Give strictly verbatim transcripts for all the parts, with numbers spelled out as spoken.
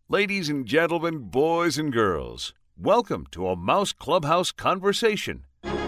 Ladies and gentlemen, boys and girls, welcome to a Mouse Clubhouse Conversation.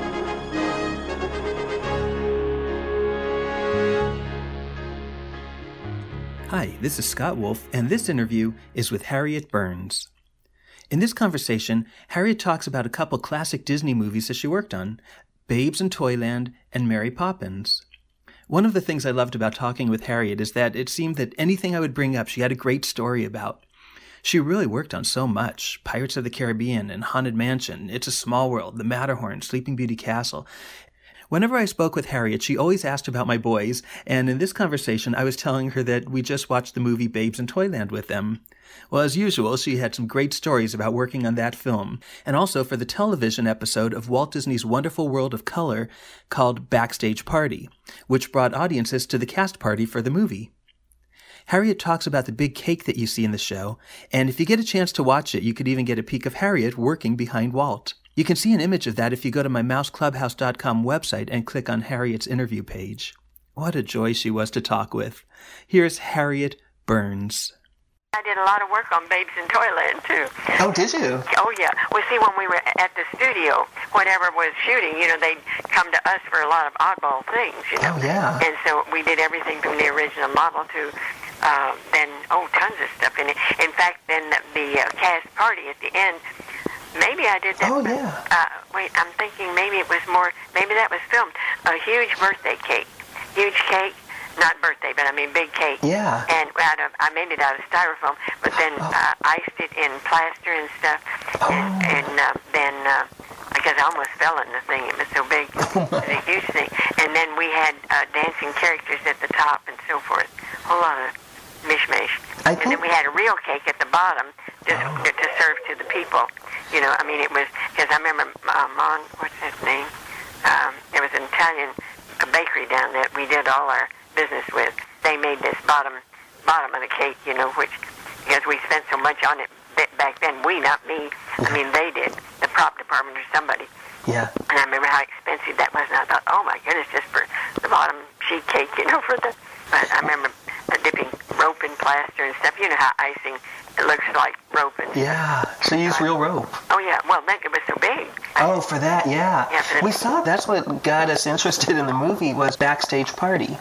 Hi, this is Scott Wolf, and this interview is with Harriet Burns. In this conversation, Harriet talks about a couple classic Disney movies that she worked on, Babes in Toyland and Mary Poppins. One of the things I loved about talking with Harriet is that it seemed that anything I would bring up, she had a great story about. She really worked on so much. Pirates of the Caribbean and Haunted Mansion, It's a Small World, The Matterhorn, Sleeping Beauty Castle. Whenever I spoke with Harriet, she always asked about my boys, and in this conversation, I was telling her that we just watched the movie Babes in Toyland with them. Well, as usual, she had some great stories about working on that film, and also for the television episode of Walt Disney's Wonderful World of Color called Backstage Party, which brought audiences to the cast party for the movie. Harriet talks about the big cake that you see in the show, and if you get a chance to watch it, you could even get a peek of Harriet working behind Walt. You can see an image of that if you go to my mouse clubhouse dot com website and click on Harriet's interview page. What a joy she was to talk with. Here's Harriet Burns. I did a lot of work on Babes in Toyland, too. Oh, did you? Oh, yeah. Well, see, when we were at the studio, whenever was shooting, you know, they'd come to us for a lot of oddball things, you know. Oh, yeah. And so we did everything from the original model to uh, then, oh, tons of stuff in it. In fact, then the, the uh, cast party at the end, maybe I did that. Oh, yeah. Uh, wait, I'm thinking maybe it was more, maybe that was filmed. A huge birthday cake. Huge cake. Not birthday, but I mean big cake. Yeah. And out of, I made it out of styrofoam, but then Oh. uh, iced it in plaster and stuff. Oh. And, and uh, then, uh, because I almost fell in the thing, it was so big. It was a huge thing. And then we had uh, dancing characters at the top and so forth. A whole lot of mishmash. I And think... then we had a real cake at the bottom just Oh. to, to serve to the people. You know, I mean, it was, because I remember uh, Mon, what's his name? Um, it was an Italian a bakery down there we did all our business with. They made this bottom bottom of the cake, you know, which, because we spent so much on it back then, we, not me, I mean, they did, the prop department or somebody. Yeah. And I remember how expensive that was, and I thought, oh my goodness, just for the bottom sheet cake, you know, for the, but I remember uh, dipping rope in plaster and stuff. You know how icing, it looks like rope. And, Yeah. So you use real rope. oh yeah, well, then it was so big. Oh, for that, yeah. Yeah, for the- We saw that's what got us interested in the movie was Backstage Party.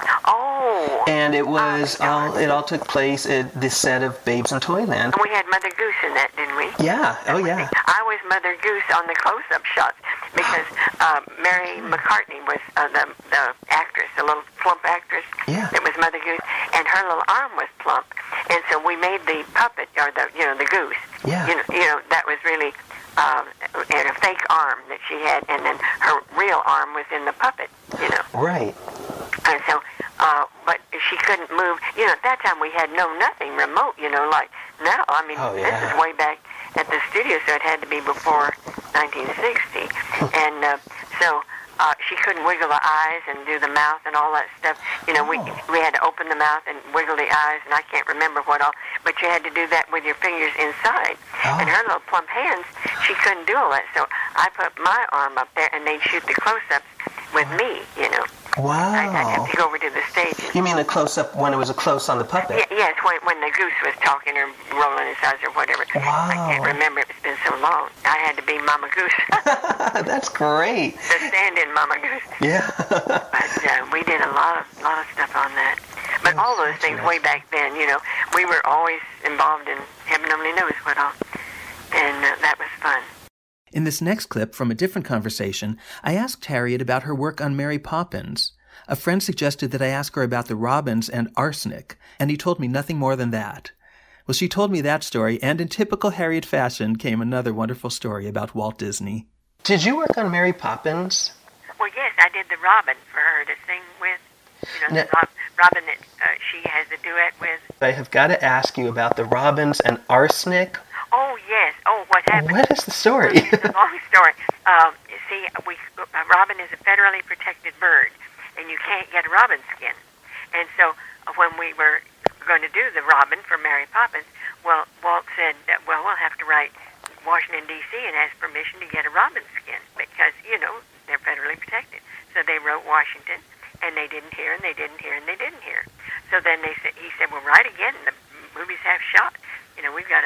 Oh. And it was Oh, all it all took place at the set of Babes in Toyland. And we had Mother Goose in that, didn't we? Yeah, oh yeah. I was Mother Goose on the close-up shots because uh, Mary McCartney was uh, the, the actress, the little plump actress. Yeah. That was Mother Goose, and her little arm was plump, and so we made the puppet or the you know the goose. Yeah. You know, you know that was really um, and a fake arm that she had, and then her real arm was in the puppet. You know. Right. And so, uh, but she couldn't move. You know, at that time we had no nothing remote. You know, like now. I mean, Oh, this yeah. is way back at the studio, so it had to be before nineteen sixty. and uh, so uh, she couldn't wiggle the eyes and do the mouth and all that stuff. You know, we Oh. we had to open the mouth and wiggle the eyes, and I can't remember what all. But you had to do that with your fingers inside. Oh. And her little plump hands, she couldn't do all that. So I put my arm up there, and they'd shoot the close-ups with me. You know. I'd, I'd have Wow. to go over to the stage. You mean the close-up when it was a close on the puppet? Yeah, yes, when, when the goose was talking or rolling his eyes or whatever. I can't Wow. remember. It's been so long. I had to be Mama Goose, That's great. the stand-in Mama Goose. Yeah. But uh, we did a lot of lot of stuff on that. But all those things way back then, you know, we were always involved in heaven only knows what all, and uh, that was fun. In this next clip from a different conversation, I asked Harriet about her work on Mary Poppins. A friend suggested that I ask her about the robins and arsenic, and he told me nothing more than that. Well, she told me that story, and in typical Harriet fashion came another wonderful story about Walt Disney. Did you work on Mary Poppins? Well, yes, I did the Robin for her to sing with. You know, Now- the Rob, Robin that uh, she has a duet with. I have got to ask you about the robins and arsenic. Oh, yes. Oh, what happened? What is the story? It's a long story. Um, you see, we uh, robin is a federally protected bird, and you can't get a robin skin. And so uh, when we were going to do the robin for Mary Poppins, well, Walt said, that, well, we'll have to write Washington, D C and ask permission to get a robin skin because, you know, they're federally protected. So they wrote Washington, and they didn't hear, and they didn't hear, and they didn't hear. So then they said, he said, well, write again. The movie's half shot. You know, we've got to hurry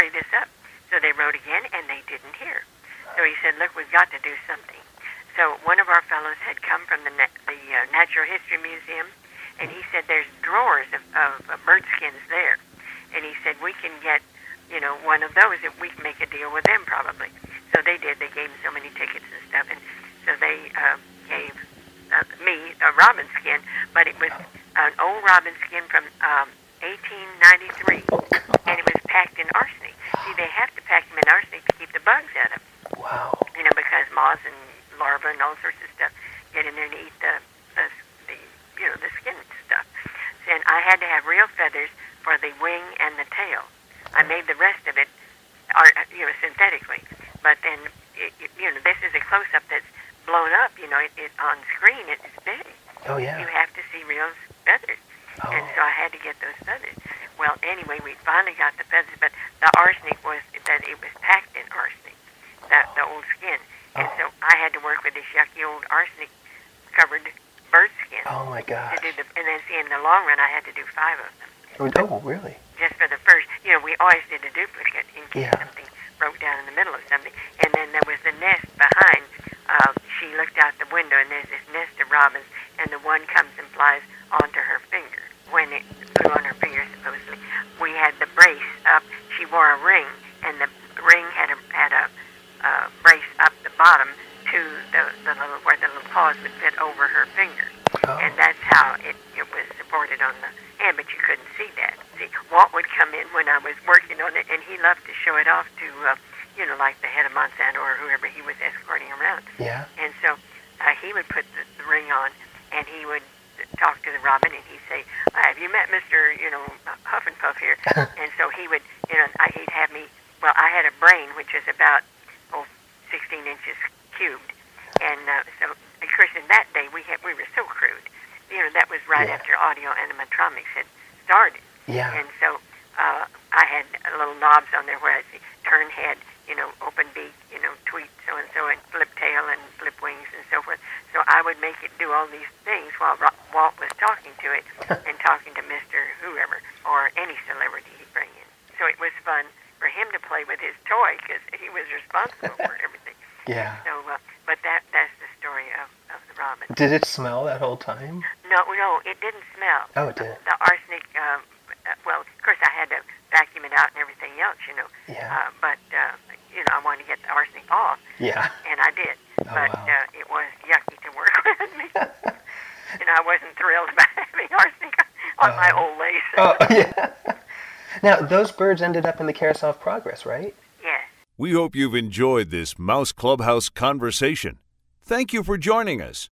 tally this up. So they wrote again, and they didn't hear. So he said, look, we've got to do something. So one of our fellows had come from the, na- the uh, Natural History Museum, and he said there's drawers of, of uh, bird skins there. And he said, we can get, you know, one of those, if we can make a deal with them probably. So they did. They gave him so many tickets and stuff. And so they uh, gave uh, me a robin skin, but it was an old robin skin from um, eighteen ninety-three, and it was packed in arsenic. See, they have to pack them in arsenic to keep the bugs out of them. Wow. You know, because moths and larvae and all sorts of stuff get in there and eat the, the, the you know, the skin stuff. And I had to have real feathers for the wing and the tail. I made the rest of it, art, you know, synthetically. But then, it, it, you know, this is a close-up that's blown up. You know, it, it on screen it's big. Oh yeah. You have to see real feathers. Oh. And so I had to get those feathers. Well, anyway, we finally got the feathers, but the arsenic was that it was packed in arsenic, that the old skin. And Oh. so I had to work with this yucky old arsenic-covered bird skin. Oh my gosh. To do the, and then see, in the long run, I had to do five of them. Oh, really? Just for the first, you know, we always did a duplicate in case Yeah. something broke down in the middle of something. And then there was the nest behind. Uh, she looked out the window, and there's this nest of robins, and the one comes and flies onto her finger. When it flew on her finger, supposedly, we had the brace up. She wore a ring, and the ring had a had a uh, brace up the bottom to the, the little where the little paws would fit over her finger. Oh. And that's how it, it was supported on the hand, but you couldn't see that. See, Walt would come in when I was working on it, and he loved to show it off to, uh, you know, like the head of Monsanto or whoever he was escorting around. Yeah. And so uh, he would put the, the ring on, and he would talk to the robin, and he'd say, have you met Mister, you know, Huff and Puff here? And so he would, you know, I, he'd have me, well, I had a brain, which is about, oh, sixteen inches cubed. And uh, so, of course, in that day, we had, we were so crude. You know, that was right Yeah. after audio animatronics had started. Yeah. And so uh, I had little knobs on there where I'd say, turn head, you know, open beak, you know, tweet so-and-so, and flip tail and flip wings and so forth. So I would make it do all these things while Ro- Walt was talking to it and talking to Mister whoever or any celebrity he'd bring in. So it was fun for him to play with his toy because he was responsible for everything. Yeah. So, uh, but that that's the story of, of the robin. Did it smell that whole time? No, no, it didn't smell. Oh, it didn't. The arsenic, um, uh, well, of course I had to vacuum it out and everything else, you know. Yeah. Uh, but, uh, you know, I wanted to get the arsenic off, Yeah. and I did. Oh, but wow. uh, it was yucky to work with me. You know, I wasn't thrilled about having arsenic on my Oh. old lace. Oh, yeah. Now, those birds ended up in the Carousel of Progress, right? Yes. We hope you've enjoyed this Mouse Clubhouse conversation. Thank you for joining us.